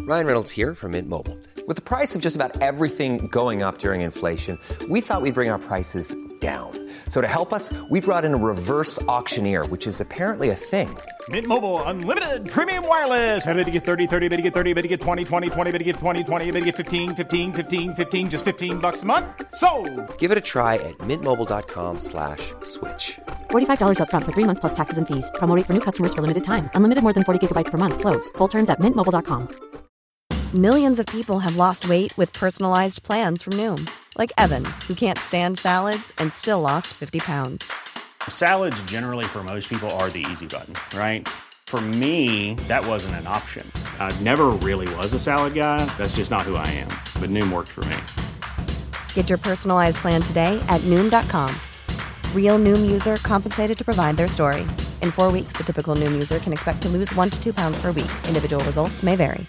Ryan Reynolds here from Mint Mobile. With the price of just about everything going up during inflation, we thought we'd bring our prices down. So to help us, we brought in a reverse auctioneer, which is apparently a thing. Mint Mobile Unlimited Premium Wireless. How to get 30, 30, bit to get 30, bit to get 20, 20, 20, bit to get 20, 20, bit to get 15, 15, 15, 15, just $15 a month? Sold! Give it a try at mintmobile.com/switch. $45 up front for 3 months plus taxes and fees. Promo rate for new customers for limited time. Unlimited more than 40 gigabytes per month. Slows full terms at mintmobile.com. Millions of people have lost weight with personalized plans from Noom. Like Evan, who can't stand salads and still lost 50 pounds. Salads generally for most people are the easy button, right? For me, that wasn't an option. I never really was a salad guy. That's just not who I am. But Noom worked for me. Get your personalized plan today at Noom.com. Real Noom user compensated to provide their story. In 4 weeks, the typical Noom user can expect to lose 1 to 2 pounds per week. Individual results may vary.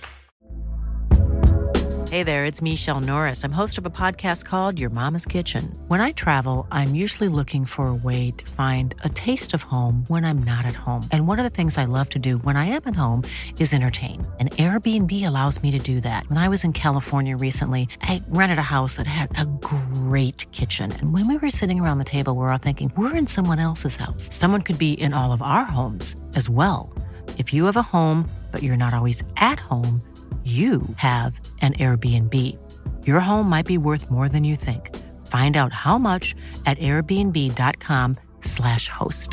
Hey there, it's Michelle Norris. I'm host of a podcast called Your Mama's Kitchen. When I travel, I'm usually looking for a way to find a taste of home when I'm not at home. And one of the things I love to do when I am at home is entertain. And Airbnb allows me to do that. When I was in California recently, I rented a house that had a great kitchen. And when we were sitting around the table, we were all thinking, we're in someone else's house. Someone could be in all of our homes as well. If you have a home, but you're not always at home, you have an Airbnb. Your home might be worth more than you think. Find out how much at airbnb.com/host.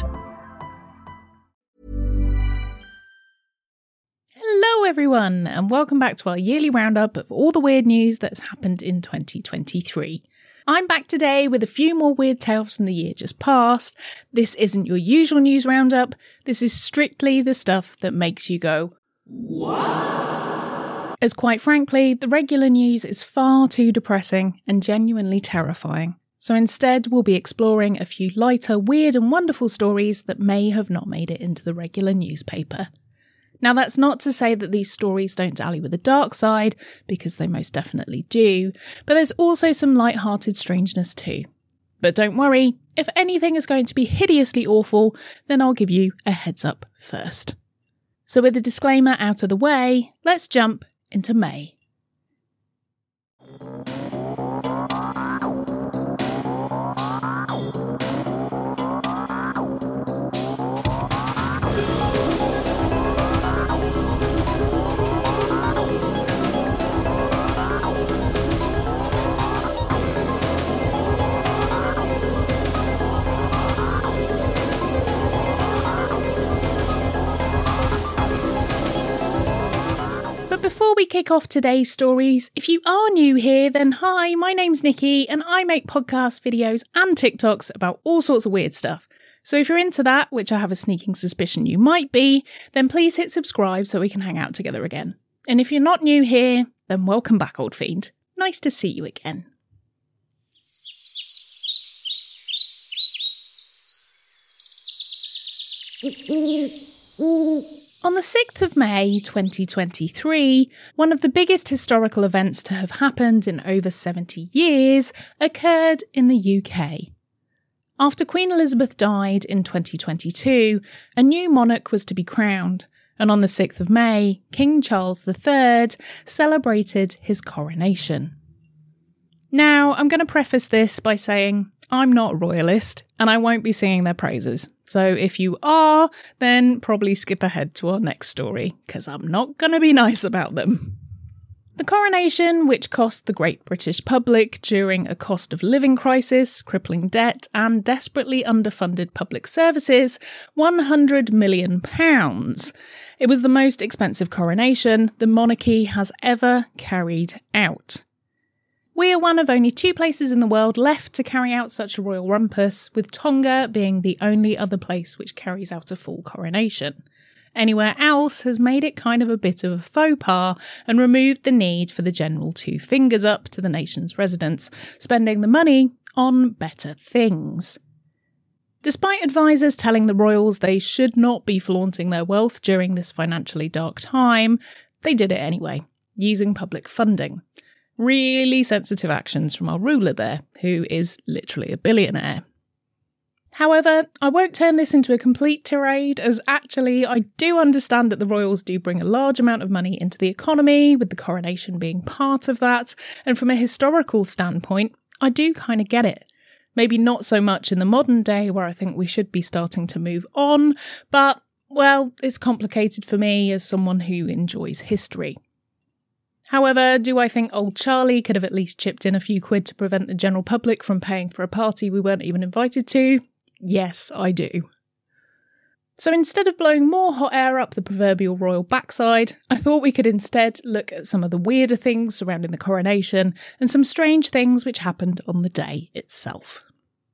Hello everyone, and welcome back to our yearly roundup of all the weird news that's happened in 2023. I'm back today with a few more weird tales from the year just past. This isn't your usual news roundup. This is strictly the stuff that makes you go, what? As quite frankly, the regular news is far too depressing and genuinely terrifying. So instead, we'll be exploring a few lighter, weird and wonderful stories that may have not made it into the regular newspaper. Now, that's not to say that these stories don't dally with the dark side, because they most definitely do, but there's also some light-hearted strangeness too. But don't worry, if anything is going to be hideously awful, then I'll give you a heads up first. So with the disclaimer out of the way, let's jump into May. Before we kick off today's stories, if you are new here, then hi, my name's Nikki and I make podcasts, videos and TikToks about all sorts of weird stuff. So if you're into that, which I have a sneaking suspicion you might be, then please hit subscribe so we can hang out together again. And if you're not new here, then welcome back, old fiend. Nice to see you again. On the 6th of May 2023, one of the biggest historical events to have happened in over 70 years occurred in the UK. After Queen Elizabeth died in 2022, a new monarch was to be crowned, and on the 6th of May, King Charles III celebrated his coronation. Now, I'm going to preface this by saying I'm not a royalist, and I won't be singing their praises. So if you are, then probably skip ahead to our next story, because I'm not going to be nice about them. The coronation, which cost the great British public during a cost of living crisis, crippling debt, and desperately underfunded public services, £100 million. It was the most expensive coronation the monarchy has ever carried out. We are one of only 2 places in the world left to carry out such a royal rumpus, with Tonga being the only other place which carries out a full coronation. Anywhere else has made it kind of a bit of a faux pas and removed the need for the general 2 fingers up to the nation's residents, spending the money on better things. Despite advisors telling the royals they should not be flaunting their wealth during this financially dark time, they did it anyway, using public funding. Really sensitive actions from our ruler there, who is literally a billionaire. However, I won't turn this into a complete tirade, as actually I do understand that the royals do bring a large amount of money into the economy, with the coronation being part of that, and from a historical standpoint, I do kind of get it. Maybe not so much in the modern day where I think we should be starting to move on, but, well, it's complicated for me as someone who enjoys history. However, do I think old Charlie could have at least chipped in a few quid to prevent the general public from paying for a party we weren't even invited to? Yes, I do. So instead of blowing more hot air up the proverbial royal backside, I thought we could instead look at some of the weirder things surrounding the coronation and some strange things which happened on the day itself.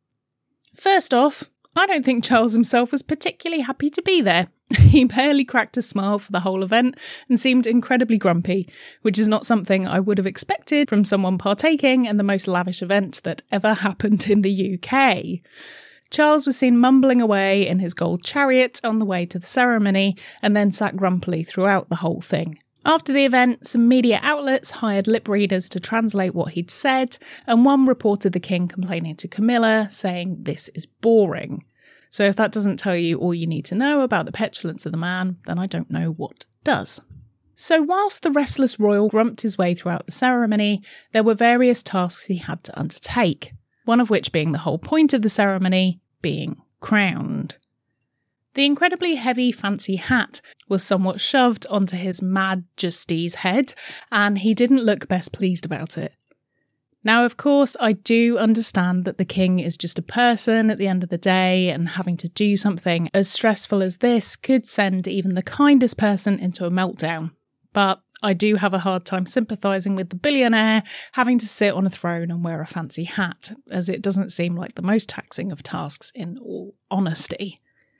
First off, I don't think Charles himself was particularly happy to be there. He barely cracked a smile for the whole event and seemed incredibly grumpy, which is not something I would have expected from someone partaking in the most lavish event that ever happened in the UK. Charles was seen mumbling away in his gold chariot on the way to the ceremony and then sat grumpily throughout the whole thing. After the event, some media outlets hired lip readers to translate what he'd said, and one reported the king complaining to Camilla, saying, "This is boring." So if that doesn't tell you all you need to know about the petulance of the man, then I don't know what does. So whilst the restless royal grumped his way throughout the ceremony, there were various tasks he had to undertake, one of which being the whole point of the ceremony, being crowned. The incredibly heavy fancy hat was somewhat shoved onto his Majesty's head, and he didn't look best pleased about it. Now, of course, I do understand that the king is just a person at the end of the day, and having to do something as stressful as this could send even the kindest person into a meltdown. But I do have a hard time sympathising with the billionaire having to sit on a throne and wear a fancy hat, as it doesn't seem like the most taxing of tasks in all honesty.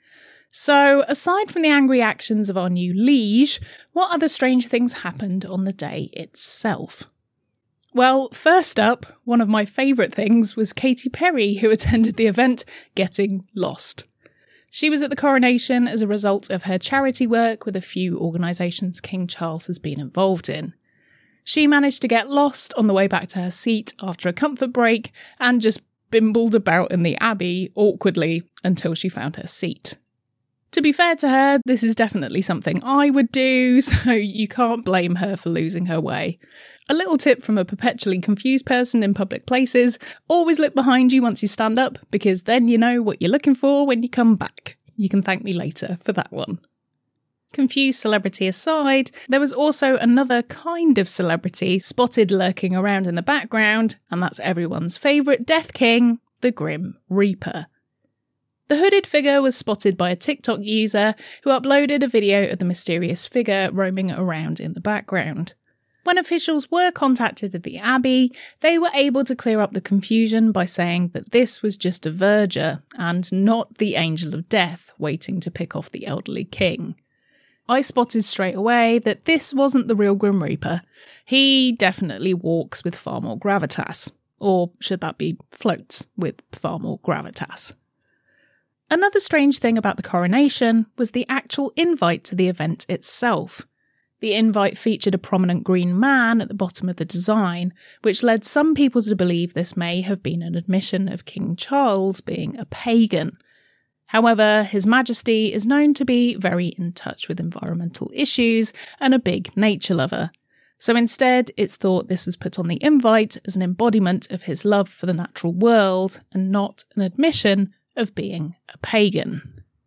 So, aside from the angry actions of our new liege, what other strange things happened on the day itself? Well, first up, one of my favourite things was Katy Perry, who attended the event, getting lost. She was at the coronation as a result of her charity work with a few organisations King Charles has been involved in. She managed to get lost on the way back to her seat after a comfort break and just bimbled about in the Abbey awkwardly until she found her seat. To be fair to her, this is definitely something I would do, so you can't blame her for losing her way. A little tip from a perpetually confused person in public places: always look behind you once you stand up, because then you know what you're looking for when you come back. You can thank me later for that one. Confused celebrity aside, there was also another kind of celebrity spotted lurking around in the background, and that's everyone's favourite Death King, the Grim Reaper. The hooded figure was spotted by a TikTok user who uploaded a video of the mysterious figure roaming around in the background. When officials were contacted at the Abbey, they were able to clear up the confusion by saying that this was just a verger and not the Angel of Death waiting to pick off the elderly king. I spotted straight away that this wasn't the real Grim Reaper. He definitely walks with far more gravitas. Or should that be floats with far more gravitas? Another strange thing about the coronation was the actual invite to the event itself. The invite featured a prominent green man at the bottom of the design, which led some people to believe this may have been an admission of King Charles being a pagan. However, His Majesty is known to be very in touch with environmental issues and a big nature lover. So instead, it's thought this was put on the invite as an embodiment of his love for the natural world and not an admission of being a pagan.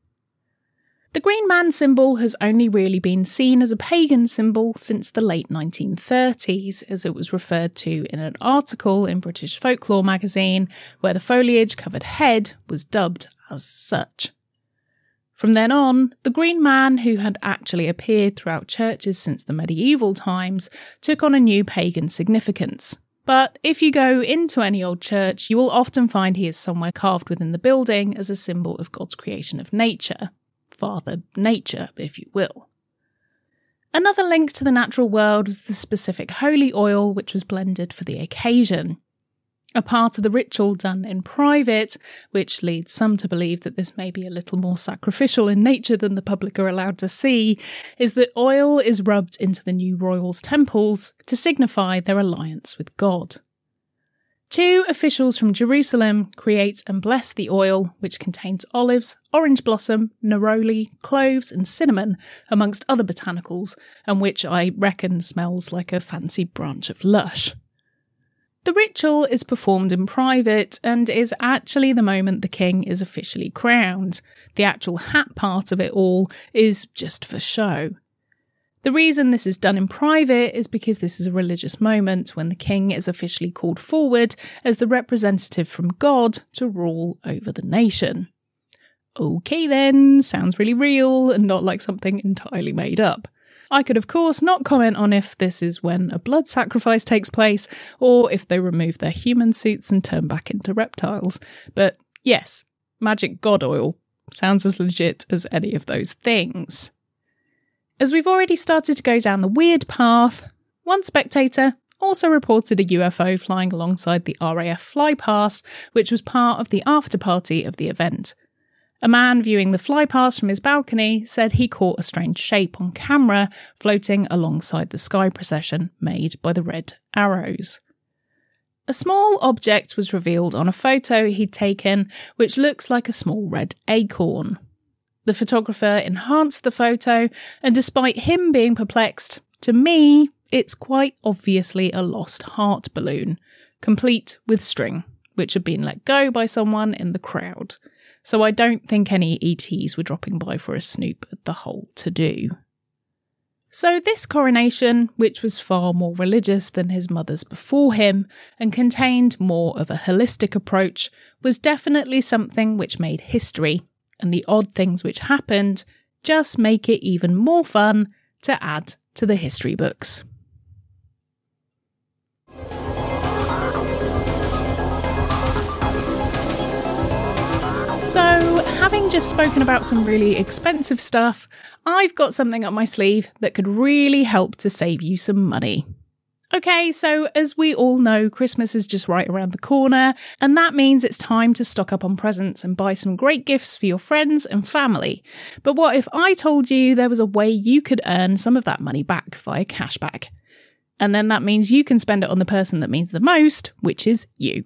The Green Man symbol has only really been seen as a pagan symbol since the late 1930s, as it was referred to in an article in British Folklore magazine, where the foliage-covered head was dubbed as such. From then on, the Green Man, who had actually appeared throughout churches since the medieval times, took on a new pagan significance. But if you go into any old church, you will often find he is somewhere carved within the building as a symbol of God's creation of nature. Father Nature, if you will. Another link to the natural world was the specific holy oil which was blended for the occasion. A part of the ritual done in private, which leads some to believe that this may be a little more sacrificial in nature than the public are allowed to see, is that oil is rubbed into the new royals' temples to signify their alliance with God. 2 officials from Jerusalem create and bless the oil, which contains olives, orange blossom, neroli, cloves and cinnamon, amongst other botanicals, and which I reckon smells like a fancy branch of lush. The ritual is performed in private and is actually the moment the king is officially crowned. The actual hat part of it all is just for show. The reason this is done in private is because this is a religious moment when the king is officially called forward as the representative from God to rule over the nation. Okay then, sounds really real and not like something entirely made up. I could of course not comment on if this is when a blood sacrifice takes place or if they remove their human suits and turn back into reptiles. But yes, magic god oil sounds as legit as any of those things. As we've already started to go down the weird path, one spectator also reported a UFO flying alongside the RAF flypast, which was part of the after-party of the event. A man viewing the flypast from his balcony said he caught a strange shape on camera floating alongside the sky procession made by the red arrows. A small object was revealed on a photo he'd taken, which looks like a small red acorn. The photographer enhanced the photo, and despite him being perplexed, to me, it's quite obviously a lost heart balloon, complete with string, which had been let go by someone in the crowd. So I don't think any ETs were dropping by for a snoop at the whole to-do. So this coronation, which was far more religious than his mother's before him and contained more of a holistic approach, was definitely something which made history, and the odd things which happened just make it even more fun to add to the history books. So, having just spoken about some really expensive stuff, I've got something up my sleeve that could really help to save you some money. Okay, so as we all know, Christmas is just right around the corner, and that means it's time to stock up on presents and buy some great gifts for your friends and family. But what if I told you there was a way you could earn some of that money back via cashback? And then that means you can spend it on the person that means the most, which is you.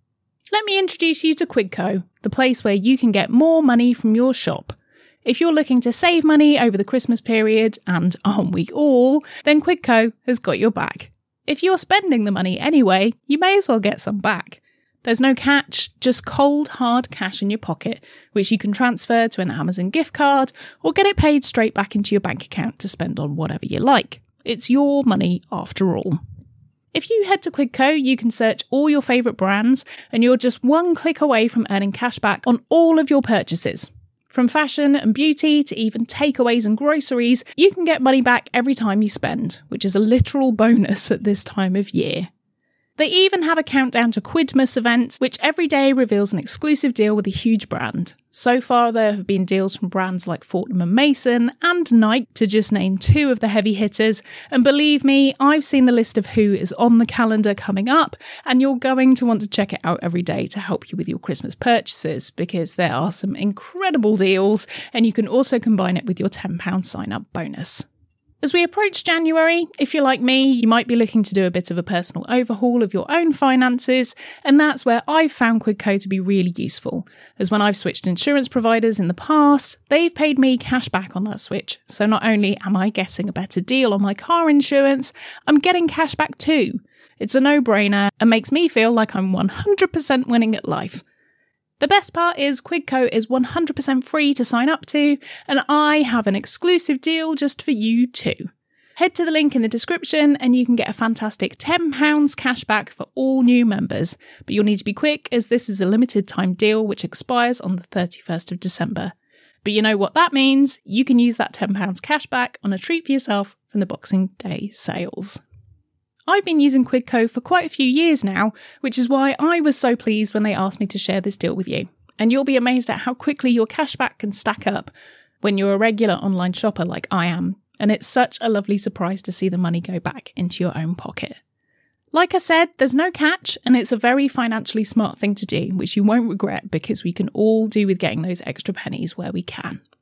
Let me introduce you to Quidco, the place where you can get more money from your shop. If you're looking to save money over the Christmas period, and aren't we all, then Quidco has got your back. If you're spending the money anyway, you may as well get some back. There's no catch, just cold, hard cash in your pocket, which you can transfer to an Amazon gift card or get it paid straight back into your bank account to spend on whatever you like. It's your money after all. If you head to Quidco, you can search all your favourite brands and you're just one click away from earning cash back on all of your purchases. From fashion and beauty to even takeaways and groceries, you can get money back every time you spend, which is a literal bonus at this time of year. They even have a countdown to Quidmas events, which every day reveals an exclusive deal with a huge brand. So far, there have been deals from brands like Fortnum & Mason and Nike, to just name 2 of the heavy hitters. And believe me, I've seen the list of who is on the calendar coming up, and you're going to want to check it out every day to help you with your Christmas purchases, because there are some incredible deals, and you can also combine it with your £10 sign-up bonus. As we approach January, if you're like me, you might be looking to do a bit of a personal overhaul of your own finances, and that's where I've found Quidco to be really useful, as when I've switched insurance providers in the past, they've paid me cash back on that switch. So not only am I getting a better deal on my car insurance, I'm getting cash back too. It's a no-brainer and makes me feel like I'm 100% winning at life. The best part is Quidco is 100% free to sign up to, and I have an exclusive deal just for you too. Head to the link in the description and you can get a fantastic £10 cash back for all new members. But you'll need to be quick, as this is a limited time deal which expires on the 31st of December. But you know what that means? You can use that £10 cash back on a treat for yourself from the Boxing Day sales. I've been using Quidco for quite a few years now, which is why I was so pleased when they asked me to share this deal with you. And you'll be amazed at how quickly your cashback can stack up when you're a regular online shopper like I am. And it's such a lovely surprise to see the money go back into your own pocket. Like I said, there's no catch, and it's a very financially smart thing to do, which you won't regret, because we can all do with getting those extra pennies where we can.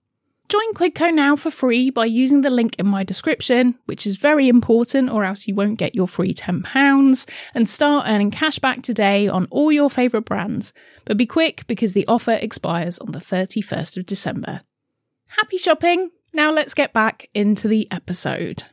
Join Quidco now for free by using the link in my description, which is very important or else you won't get your free £10, and start earning cash back today on all your favourite brands. But be quick because the offer expires on the 31st of December. Happy shopping! Now let's get back into the episode.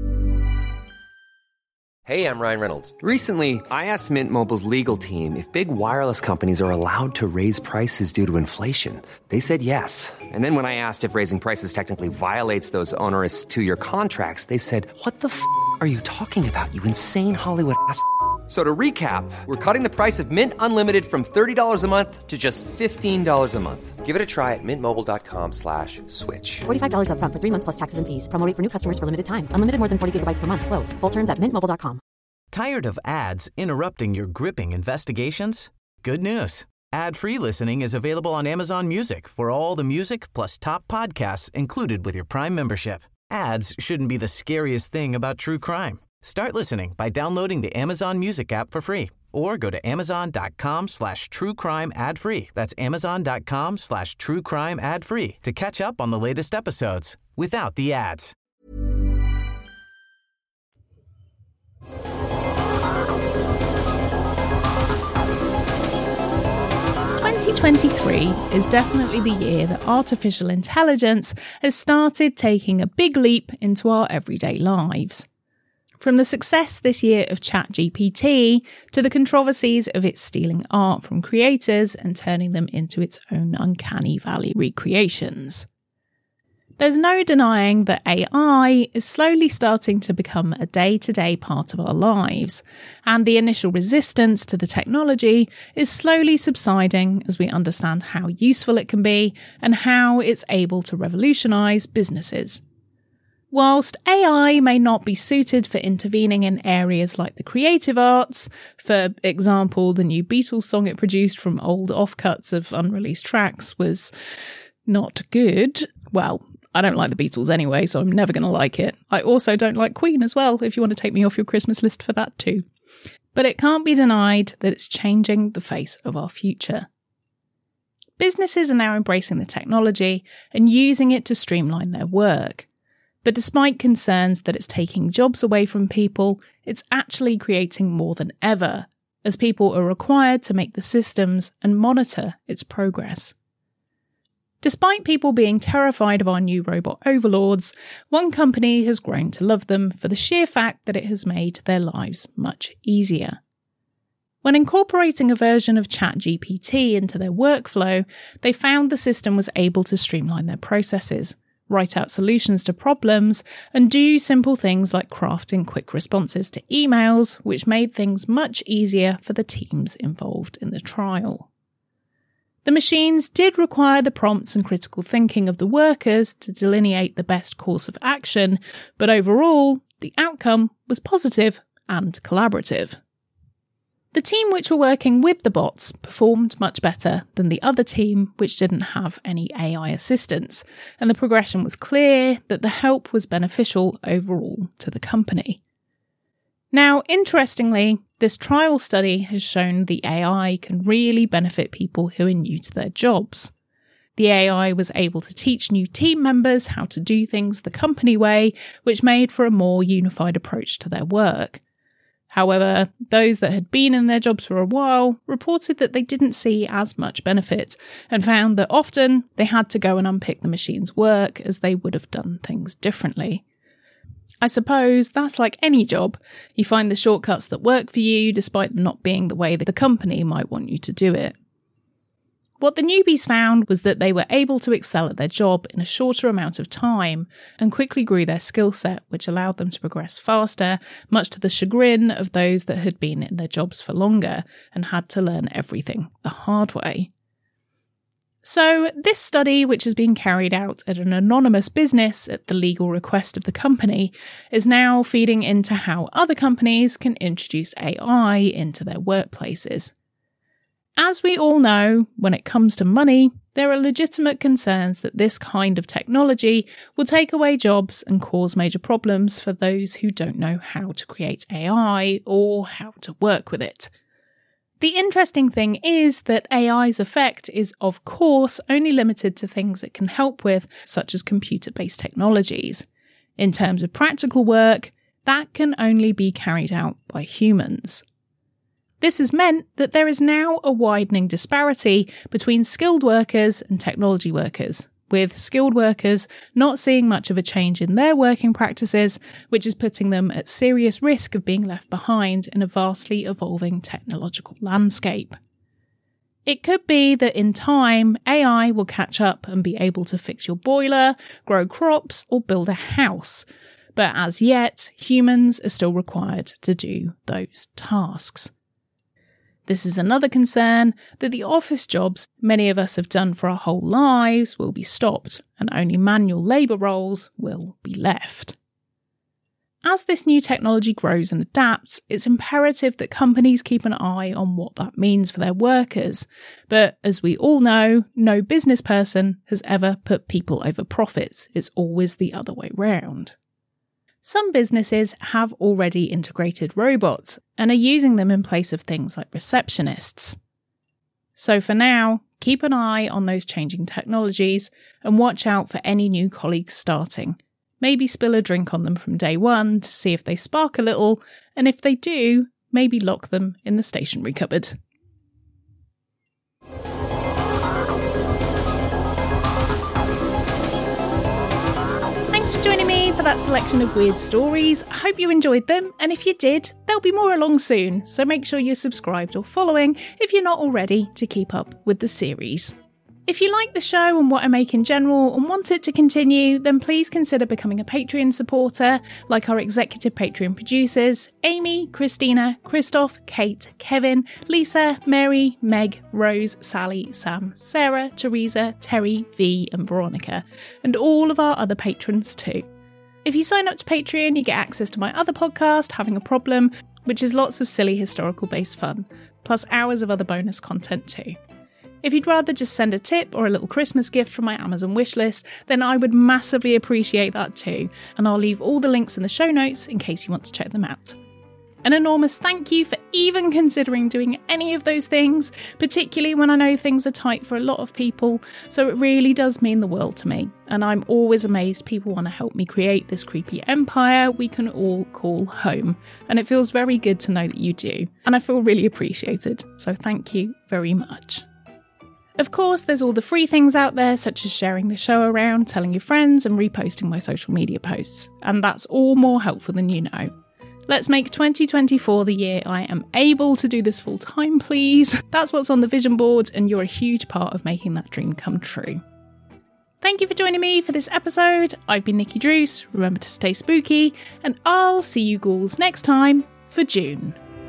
Hey, I'm Ryan Reynolds. Recently, I asked Mint Mobile's legal team if big wireless companies are allowed to raise prices due to inflation. They said yes. And then when I asked if raising prices technically violates those onerous two-year contracts, they said, "What the f*** are you talking about, you insane Hollywood ass?" So to recap, we're cutting the price of Mint Unlimited from $30 a month to just $15 a month. Give it a try at mintmobile.com/switch. $45 up front for 3 months plus taxes and fees. Promo rate for new customers for limited time. Unlimited more than 40 gigabytes per month. Slows full terms at mintmobile.com. Tired of ads interrupting your gripping investigations? Good news. Ad-free listening is available on Amazon Music for all the music plus top podcasts included with your Prime membership. Ads shouldn't be the scariest thing about true crime. Start listening by downloading the Amazon Music app for free or go to amazon.com/truecrime ad-free. That's amazon.com/truecrime ad-free to catch up on the latest episodes without the ads. "2023 is definitely the year that artificial intelligence has started taking a big leap into our everyday lives. From the success this year of ChatGPT to the controversies of it stealing art from creators and turning them into its own uncanny valley recreations. There's no denying that AI is slowly starting to become a day-to-day part of our lives, and the initial resistance to the technology is slowly subsiding as we understand how useful it can be and how it's able to revolutionise businesses. Whilst AI may not be suited for intervening in areas like the creative arts, for example, the new Beatles song it produced from old offcuts of unreleased tracks was not good. Well, I don't like the Beatles anyway, so I'm never going to like it. I also don't like Queen as well, if you want to take me off your Christmas list for that too. But it can't be denied that it's changing the face of our future. Businesses are now embracing the technology and using it to streamline their work. But despite concerns that it's taking jobs away from people, it's actually creating more than ever, as people are required to make the systems and monitor its progress. Despite people being terrified of our new robot overlords, one company has grown to love them for the sheer fact that it has made their lives much easier. When incorporating a version of ChatGPT into their workflow, they found the system was able to streamline their processes, write out solutions to problems, and do simple things like crafting quick responses to emails, which made things much easier for the teams involved in the trial. The machines did require the prompts and critical thinking of the workers to delineate the best course of action, but overall, the outcome was positive and collaborative. The team which were working with the bots performed much better than the other team which didn't have any AI assistance, and the progression was clear that the help was beneficial overall to the company. Now, interestingly, this trial study has shown the AI can really benefit people who are new to their jobs. The AI was able to teach new team members how to do things the company way, which made for a more unified approach to their work. However, those that had been in their jobs for a while reported that they didn't see as much benefit and found that often they had to go and unpick the machine's work as they would have done things differently. I suppose that's like any job. You find the shortcuts that work for you despite them not being the way that the company might want you to do it. What the newbies found was that they were able to excel at their job in a shorter amount of time and quickly grew their skill set, which allowed them to progress faster, much to the chagrin of those that had been in their jobs for longer and had to learn everything the hard way. So this study, which has been carried out at an anonymous business at the legal request of the company, is now feeding into how other companies can introduce AI into their workplaces. As we all know, when it comes to money, there are legitimate concerns that this kind of technology will take away jobs and cause major problems for those who don't know how to create AI or how to work with it. The interesting thing is that AI's effect is, of course, only limited to things it can help with, such as computer-based technologies. In terms of practical work, that can only be carried out by humans. This has meant that there is now a widening disparity between skilled workers and technology workers, with skilled workers not seeing much of a change in their working practices, which is putting them at serious risk of being left behind in a vastly evolving technological landscape. It could be that in time, AI will catch up and be able to fix your boiler, grow crops, or build a house. But as yet, humans are still required to do those tasks. This is another concern, that the office jobs many of us have done for our whole lives will be stopped, and only manual labour roles will be left. As this new technology grows and adapts, it's imperative that companies keep an eye on what that means for their workers. But as we all know, no business person has ever put people over profits. It's always the other way round. Some businesses have already integrated robots and are using them in place of things like receptionists. So for now, keep an eye on those changing technologies and watch out for any new colleagues starting. Maybe spill a drink on them from day one to see if they spark a little, and if they do, maybe lock them in the stationery cupboard. Thanks for joining me for that selection of weird stories. I hope you enjoyed them, and if you did, there'll be more along soon, so make sure you're subscribed or following if you're not already to keep up with the series. If you like the show and what I make in general and want it to continue, then please consider becoming a Patreon supporter, like our executive Patreon producers, Amy, Christina, Christoph, Kate, Kevin, Lisa, Mary, Meg, Rose, Sally, Sam, Sarah, Teresa, Terry, V and Veronica, and all of our other patrons too. If you sign up to Patreon, you get access to my other podcast, Having a Problem, which is lots of silly historical-based fun, plus hours of other bonus content too. If you'd rather just send a tip or a little Christmas gift from my Amazon wishlist, then I would massively appreciate that too, and I'll leave all the links in the show notes in case you want to check them out. An enormous thank you for even considering doing any of those things, particularly when I know things are tight for a lot of people, so it really does mean the world to me, and I'm always amazed people want to help me create this creepy empire we can all call home, and it feels very good to know that you do, and I feel really appreciated, so thank you very much. Of course, there's all the free things out there, such as sharing the show around, telling your friends, and reposting my social media posts. And that's all more helpful than you know. Let's make 2024 the year I am able to do this full time, please. That's what's on the vision board, and you're a huge part of making that dream come true. Thank you for joining me for this episode. I've been Nikki Druce. Remember to stay spooky, and I'll see you ghouls next time for June.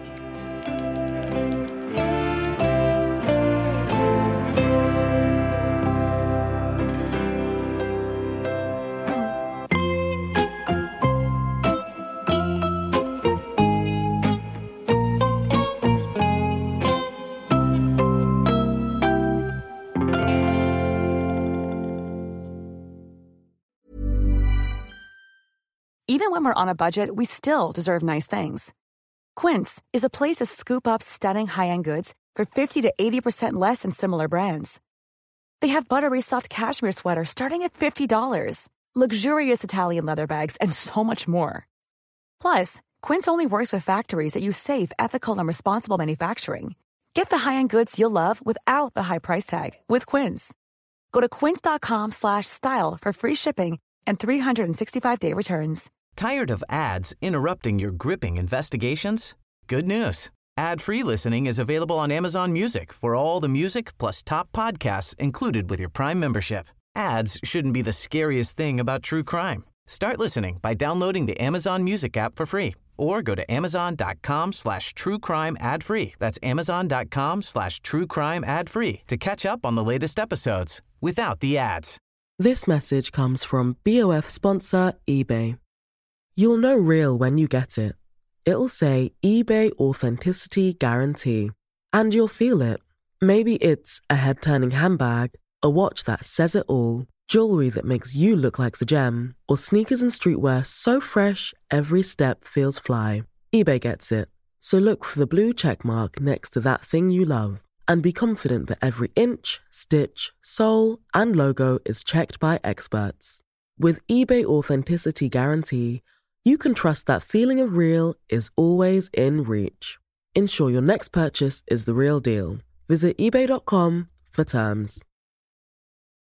Even when we're on a budget, we still deserve nice things. Quince is a place to scoop up stunning high-end goods for 50 to 80% less than similar brands. They have buttery soft cashmere sweaters starting at $50, luxurious Italian leather bags, and so much more. Plus, Quince only works with factories that use safe, ethical, and responsible manufacturing. Get the high-end goods you'll love without the high price tag with Quince. Go to quince.com/style for free shipping and 365-day returns. Tired of ads interrupting your gripping investigations? Good news. Ad-free listening is available on Amazon Music for all the music plus top podcasts included with your Prime membership. Ads shouldn't be the scariest thing about true crime. Start listening by downloading the Amazon Music app for free or go to amazon.com/truecrime ad-free. That's amazon.com/truecrime ad-free to catch up on the latest episodes without the ads. This message comes from BOF sponsor eBay. You'll know real when you get it. It'll say eBay Authenticity Guarantee. And you'll feel it. Maybe it's a head-turning handbag, a watch that says it all, jewelry that makes you look like the gem, or sneakers and streetwear so fresh every step feels fly. eBay gets it. So look for the blue check mark next to that thing you love and be confident that every inch, stitch, sole, and logo is checked by experts. With eBay Authenticity Guarantee, you can trust that feeling of real is always in reach. Ensure your next purchase is the real deal. Visit ebay.com for terms.